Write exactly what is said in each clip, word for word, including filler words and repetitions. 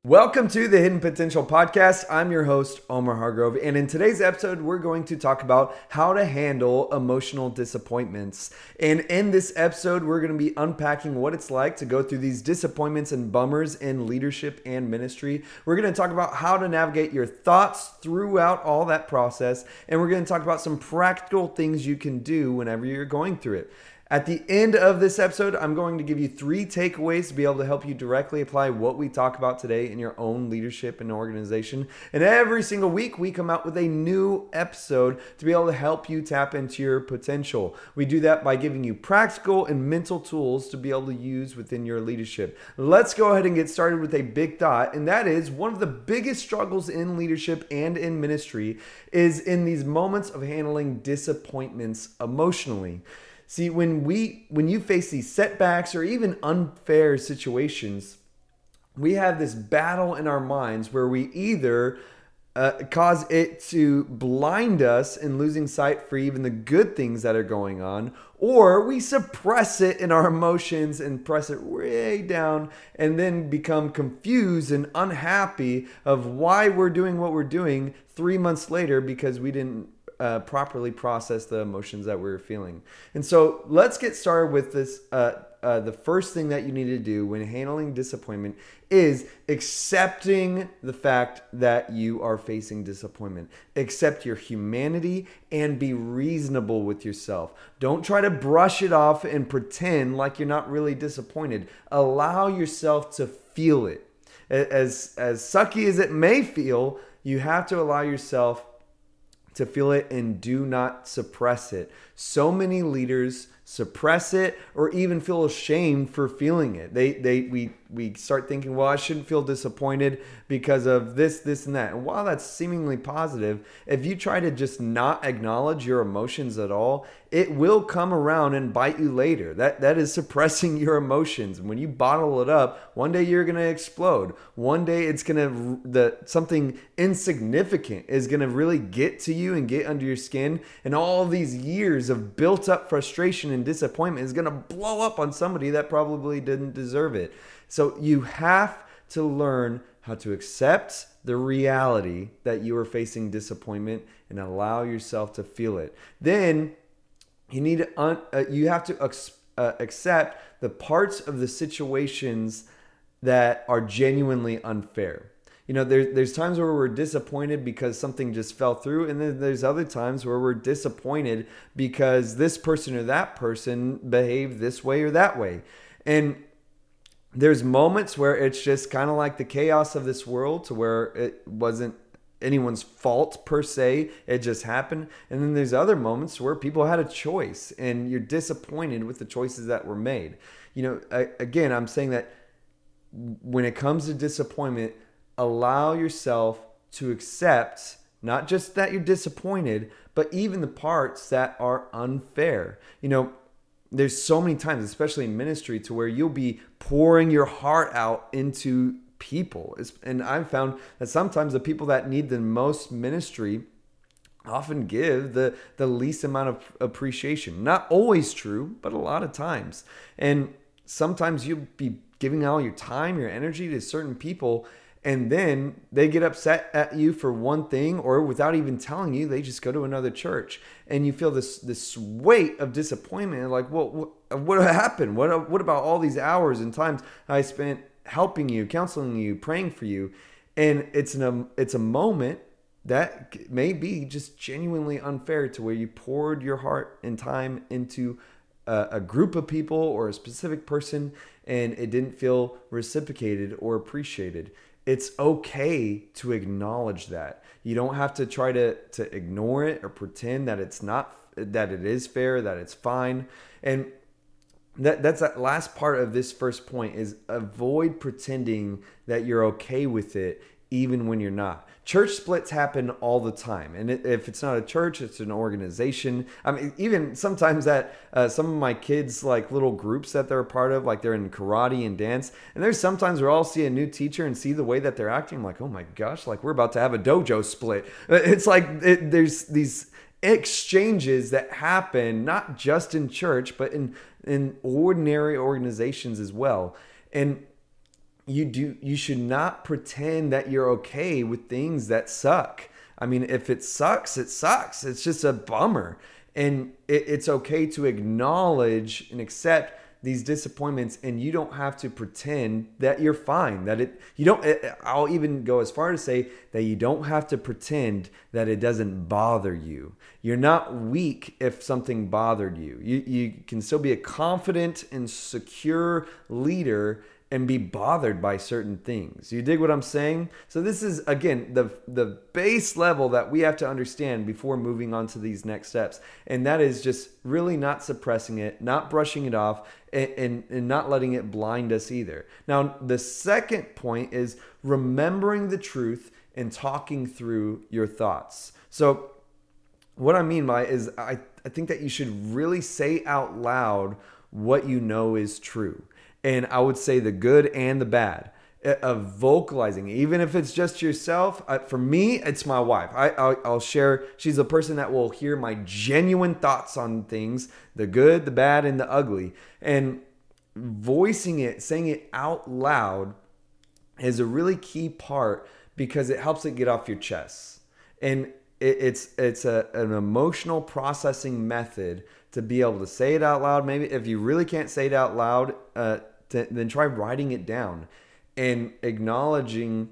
Welcome to the Hidden Potential Podcast. I'm your host, Omar Hargrove, and in today's episode, we're going to talk about how to handle emotional disappointments. And in this episode, we're going to be unpacking what it's like to go through these disappointments and bummers in leadership and ministry. We're going to talk about how to navigate your thoughts throughout all that process, and we're going to talk about some practical things you can do whenever you're going through it. At the end of this episode, I'm going to give you three takeaways to be able to help you directly apply what we talk about today in your own leadership and organization. And every single week, we come out with a new episode to be able to help you tap into your potential. We do that by giving you practical and mental tools to be able to use within your leadership. Let's go ahead and get started with a big thought, and that is one of the biggest struggles in leadership and in ministry is in these moments of handling disappointments emotionally. See, when we when you face these setbacks or even unfair situations, we have this battle in our minds where we either uh, cause it to blind us in losing sight for even the good things that are going on, or we suppress it in our emotions and press it way down and then become confused and unhappy of why we're doing what we're doing three months later because we didn't Uh, properly process the emotions that we were feeling. And so let's get started with this. Uh, uh, the first thing that you need to do when handling disappointment is accepting the fact that you are facing disappointment. Accept your humanity and be reasonable with yourself. Don't try to brush it off and pretend like you're not really disappointed. Allow yourself to feel it. As, as sucky as it may feel, you have to allow yourself to feel it and do not suppress it. So many leaders suppress it or even feel ashamed for feeling it. They they we we start thinking, well, I shouldn't feel disappointed because of this, this, and that. And while that's seemingly positive, if you try to just not acknowledge your emotions at all, it will come around and bite you later. That that is suppressing your emotions. When you bottle it up, one day you're gonna explode. One day it's gonna the something insignificant is gonna really get to you and get under your skin, and all these years of built up frustration and disappointment is gonna blow up on somebody that probably didn't deserve it. So you have to learn how to accept the reality that you are facing disappointment and allow yourself to feel it. Then you need to un- uh, you have to ex- uh, accept the parts of the situations that are genuinely unfair. You know, there, there's times where we're disappointed because something just fell through, and then there's other times where we're disappointed because this person or that person behaved this way or that way. And there's moments where it's just kind of like the chaos of this world, to where it wasn't anyone's fault per se, it just happened. And then there's other moments where people had a choice and you're disappointed with the choices that were made. You know, I, again, I'm saying that when it comes to disappointment, allow yourself to accept not just that you're disappointed, but even the parts that are unfair. You know, there's so many times, especially in ministry, to where you'll be pouring your heart out into people. And I've found that sometimes the people that need the most ministry often give the, the least amount of appreciation. Not always true, but a lot of times. And sometimes you'll be giving all your time, your energy to certain people, and then they get upset at you for one thing, or without even telling you, they just go to another church, and you feel this this weight of disappointment. Like, well, what, what happened? What what about all these hours and times I spent helping you, counseling you, praying for you? And it's an it's a moment that may be just genuinely unfair, to where you poured your heart and time into a, a group of people or a specific person, and it didn't feel reciprocated or appreciated. It's okay to acknowledge that. You don't have to try to, to ignore it or pretend that it's not, that it is fair, that it's fine. And that that's that last part of this first point is avoid pretending that you're okay with it even when you're not. Church splits happen all the time. And if it's not a church, it's an organization. I mean, even sometimes that uh, some of my kids, like little groups that they're a part of, like they're in karate and dance. And there's sometimes where I'll see a new teacher and see the way that they're acting. I'm like, oh my gosh, like we're about to have a dojo split. It's like it, there's these exchanges that happen, not just in church, but in, in ordinary organizations as well. And you do you should not pretend that you're okay with things that suck. I mean, if it sucks, it sucks. It's just a bummer. And it, it's okay to acknowledge and accept these disappointments, and you don't have to pretend that you're fine, that it you don't I'll even go as far to say that you don't have to pretend that it doesn't bother you. You're not weak if something bothered you. You you can still be a confident and secure leader and be bothered by certain things. You dig what I'm saying? So this is, again, the the base level that we have to understand before moving on to these next steps. And that is just really not suppressing it, not brushing it off, and, and, and not letting it blind us either. Now, the second point is remembering the truth and talking through your thoughts. So what I mean by is I, I think that you should really say out loud what you know is true. And I would say the good and the bad of vocalizing, even if it's just yourself. I, for me, it's my wife. I, I'll, I'll share. She's a person that will hear my genuine thoughts on things, the good, the bad, and the ugly. And voicing it, saying it out loud is a really key part because it helps it get off your chest. And it, it's it's a, an emotional processing method to be able to say it out loud. Maybe if you really can't say it out loud, uh, to, then try writing it down and acknowledging,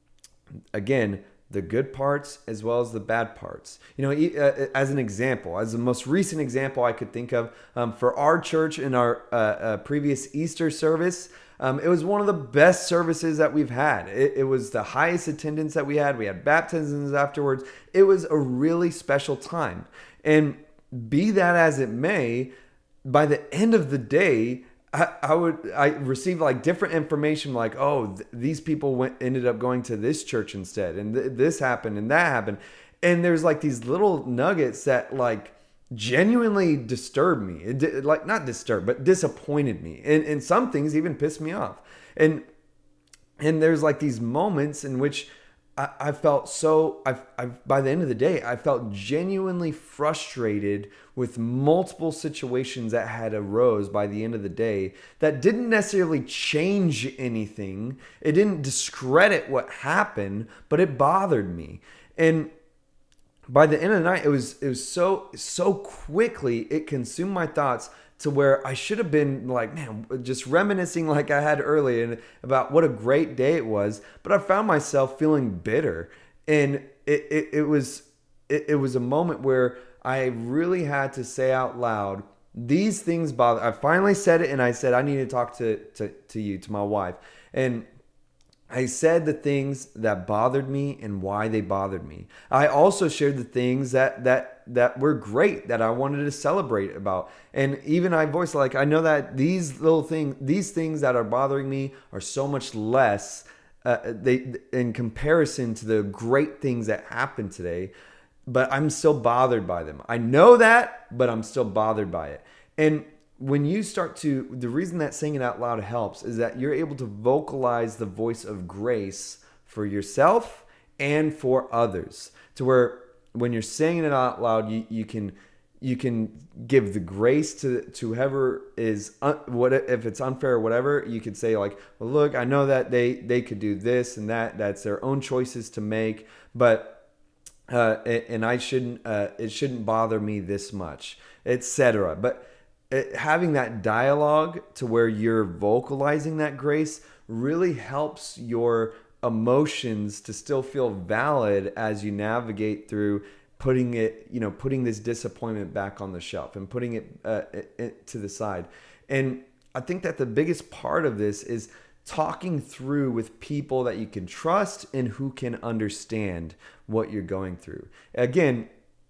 again, the good parts as well as the bad parts. You know, uh, as an example, as the most recent example I could think of, um, for our church in our uh, uh, previous Easter service, um, it was one of the best services that we've had. It, it was the highest attendance that we had. We had baptisms afterwards. It was a really special time. And be that as it may, by the end of the day, I, I would I received like different information, like, oh, th- these people went ended up going to this church instead, and th- this happened and that happened, and there's like these little nuggets that like genuinely disturbed me. It di- like not disturbed, but disappointed me, and and some things even pissed me off, and and there's like these moments in which I, I felt so, I've, I've, by the end of the day, I felt genuinely frustrated with multiple situations that had arose by the end of the day that didn't necessarily change anything. It didn't discredit what happened, but it bothered me. And by the end of the night, it was, it was so, so quickly, it consumed my thoughts to where I should have been like, man, just reminiscing like I had earlier and about what a great day it was. But I found myself feeling bitter. And it, it, it was it, it was a moment where I really had to say out loud, these things bother. I finally said it, and I said, I need to talk to, to, to you, to my wife. And I said the things that bothered me and why they bothered me. I also shared the things that that that were great that I wanted to celebrate about. And even I voiced like, I know that these little things, these things that are bothering me are so much less uh, they in comparison to the great things that happened today, but I'm still bothered by them. I know that, but I'm still bothered by it. And when you start to, the reason that saying it out loud helps is that you're able to vocalize the voice of grace for yourself and for others, to where when you're saying it out loud, you, you can you can give the grace to to whoever is un, what if it's unfair or whatever. You could say like, well, look, I know that they they could do this and that. That's their own choices to make, but uh, and I shouldn't. Uh, it shouldn't bother me this much, et cetera. But It, having that dialogue to where you're vocalizing that grace really helps your emotions to still feel valid as you navigate through putting it, you know, putting this disappointment back on the shelf and putting it, uh, it, it to the side. And I think that the biggest part of this is talking through with people that you can trust and who can understand what you're going through. Again,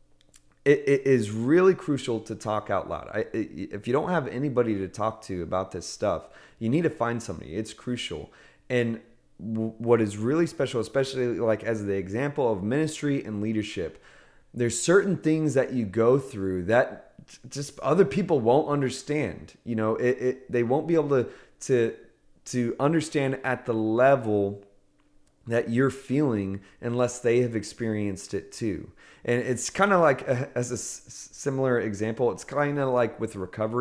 It, it is really crucial to talk out loud. I, if you don't have anybody to talk to about this stuff, you need to find somebody. It's crucial. And w- what is really special, especially like as the example of ministry and leadership, there's certain things that you go through that just other people won't understand. You know, it, it they won't be able to to to understand at the level that you're feeling unless they have experienced it too. And it's kind of like, a, as a s- similar example, it's kind of like with recovery.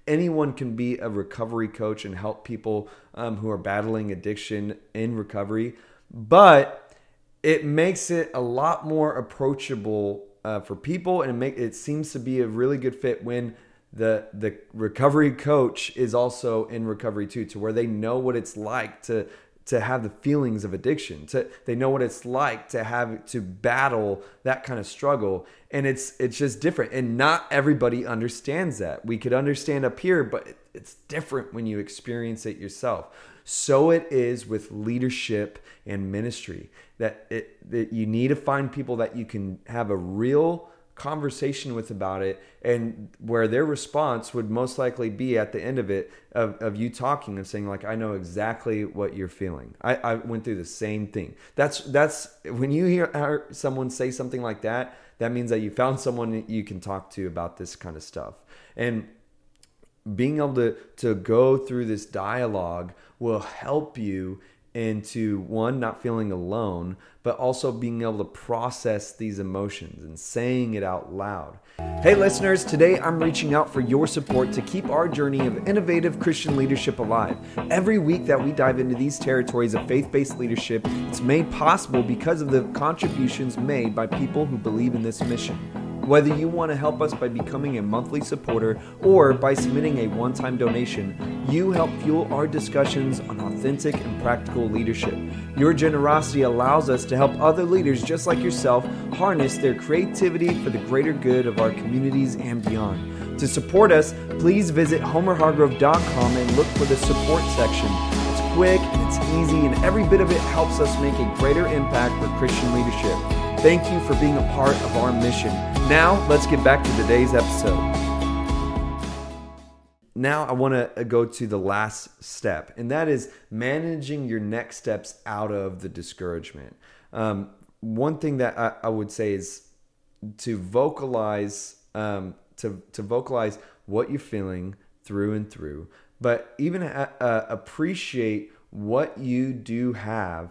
anyone can be a recovery coach and help people um, who are battling addiction in recovery, but it makes it a lot more approachable uh, for people, and it make it seems to be a really good fit when the the recovery coach is also in recovery too, to where they know what it's like to to have the feelings of addiction. To, they know what it's like to have to battle that kind of struggle. And it's it's just different. And not everybody understands that. We could understand up here, but it, it's different when you experience it yourself. So it is with leadership and ministry, that it that you need to find people that you can have a real conversation with about it, and where their response would most likely be at the end of it of, of you talking and saying like, I know exactly what you're feeling. I, I went through the same thing. That's that's when you hear someone say something like that, that means that you found someone that you can talk to about this kind of stuff. And being able to to go through this dialogue will help you into, one, not feeling alone, but also being able to process these emotions and saying it out loud. Hey listeners, today I'm reaching out for your support to keep our journey of innovative Christian leadership alive. Every week that we dive into these territories of faith-based leadership, it's made possible because of the contributions made by people who believe in this mission. Whether you want to help us by becoming a monthly supporter or by submitting a one-time donation, you help fuel our discussions on authentic and practical leadership. Your generosity allows us to help other leaders just like yourself harness their creativity for the greater good of our communities and beyond. To support us, please visit homer hargrove dot com and look for the support section. It's quick and it's easy, and every bit of it helps us make a greater impact for Christian leadership. Thank you for being a part of our mission. Now, let's get back to today's episode. Now, I want to go to the last step, and that is managing your next steps out of the discouragement. Um, one thing that I, I would say is to vocalize, um, to, to vocalize what you're feeling through and through, but even uh, uh, appreciate what you do have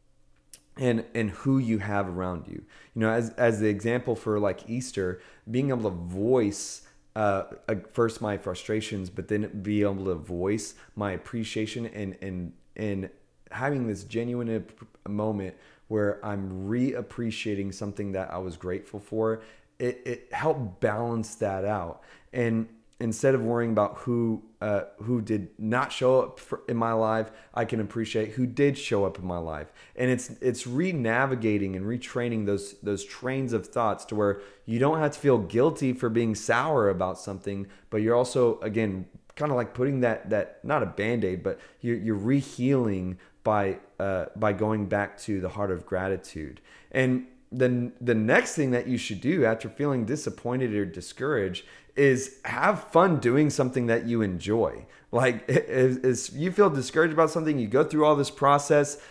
and and who you have around you. You know, as as the example for like Easter, being able to voice uh, first my frustrations, but then be able to voice my appreciation and and and having this genuine moment where I'm re-appreciating something that I was grateful for. It it helped balance that out. And instead of worrying about who uh, who did not show up for, in my life, I can appreciate who did show up in my life. And it's it's re-navigating and retraining those those trains of thoughts to where you don't have to feel guilty for being sour about something, but you're also, again, kind of like putting that that not a Band-Aid, but you're you're re-healing by uh, by going back to the heart of gratitude. And then the next thing that you should do after feeling disappointed or discouraged is have fun doing something that you enjoy. Like, if you feel discouraged about something, you go through all this process,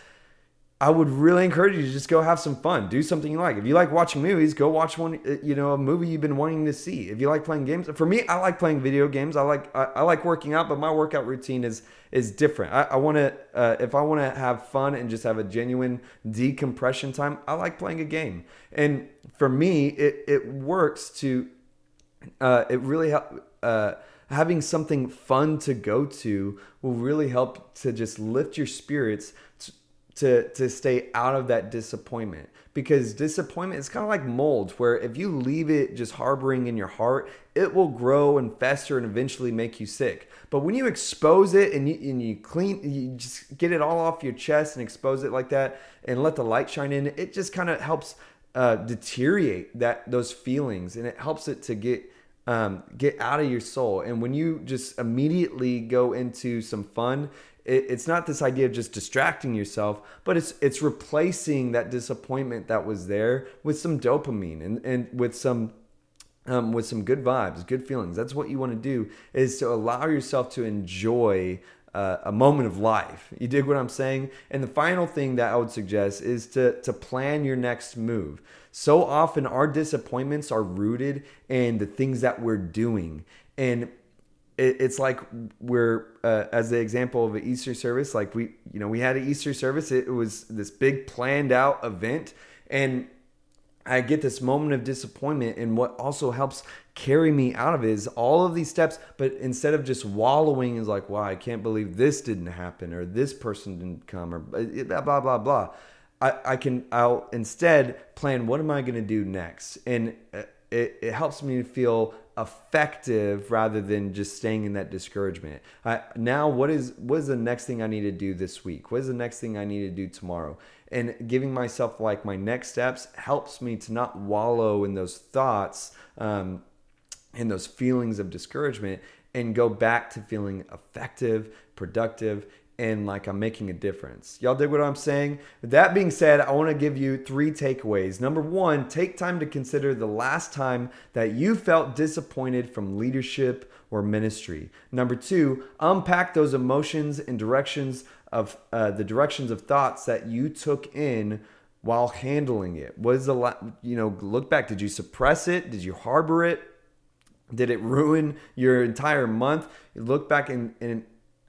I would really encourage you to just go have some fun. Do something you like. If you like watching movies, go watch one, you know, a movie you've been wanting to see. If you like playing games, for me, I like playing video games. I like I, I like working out, but my workout routine is is different. I, I want to uh, if I want to have fun and just have a genuine decompression time, I like playing a game. And for me, it it works to uh, it really help. Uh, having something fun to go to will really help to just lift your spirits to, to to stay out of that disappointment, because disappointment is kind of like mold, where if you leave it just harboring in your heart, it will grow and fester and eventually make you sick. But when you expose it and you, and you clean, you just get it all off your chest and expose it like that and let the light shine in, it just kind of helps uh, deteriorate that those feelings, and it helps it to get um, get out of your soul. And when you just immediately go into some fun, it's not this idea of just distracting yourself, but it's it's replacing that disappointment that was there with some dopamine and, and with some um, with some good vibes, good feelings. That's what you want to do, is to allow yourself to enjoy uh, a moment of life. You dig what I'm saying? And the final thing that I would suggest is to to plan your next move. So often our disappointments are rooted in the things that we're doing. And it's like we're, uh, as the example of an Easter service, like we, you know, we had an Easter service. It was this big planned out event. And I get this moment of disappointment, and what also helps carry me out of it is all of these steps. But instead of just wallowing is like, wow, I can't believe this didn't happen, or this person didn't come, or blah, blah, blah, blah. I, I can, I'll instead plan, what am I going to do next? And it, it helps me feel effective rather than just staying in that discouragement. I, now, what is what is the next thing I need to do this week? What is the next thing I need to do tomorrow? And giving myself like my next steps helps me to not wallow in those thoughts um, and those feelings of discouragement, and go back to feeling effective, productive, and like I'm making a difference. Y'all dig what I'm saying? With that being said, I want to give you three takeaways. Number one, take time to consider the last time that you felt disappointed from leadership or ministry. Number two, unpack those emotions and directions of uh, the directions of thoughts that you took in while handling it. What is the la- you know, look back. Did you suppress it? Did you harbor it? Did it ruin your entire month? Look back and, and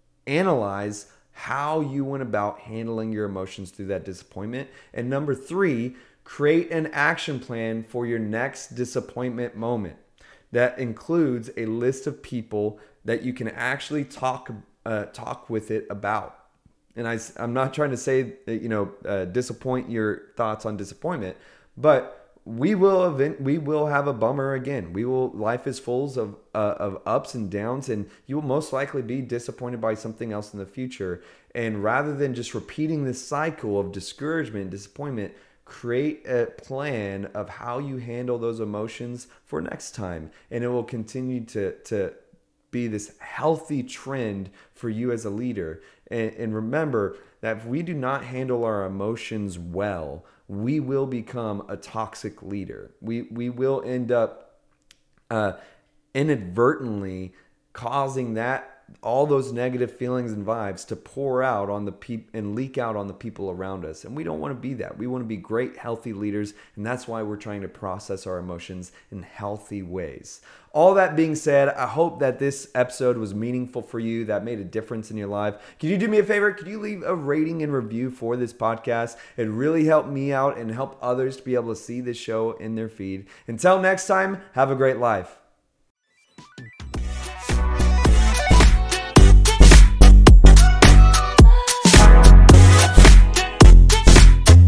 analyze how you went about handling your emotions through that disappointment. And number three, create an action plan for your next disappointment moment. That includes a list of people that you can actually talk uh, talk with it about. And I, I'm not trying to say, that, you know, uh, disappoint your thoughts on disappointment, but we will event, we will have a bummer again. We will. Life is full of uh, of ups and downs, and you will most likely be disappointed by something else in the future. And rather than just repeating this cycle of discouragement and disappointment, create a plan of how you handle those emotions for next time, and it will continue to to be this healthy trend for you as a leader. And, and remember that if we do not handle our emotions well, we will become a toxic leader. We we will end up uh, inadvertently causing that all those negative feelings and vibes to pour out on the people and leak out on the people around us. And we don't want to be that. We want to be great, healthy leaders. And that's why we're trying to process our emotions in healthy ways. All that being said, I hope that this episode was meaningful for you, that made a difference in your life. Could you do me a favor? Could you leave a rating and review for this podcast? It really helped me out and help others to be able to see this show in their feed. Until next time, have a great life.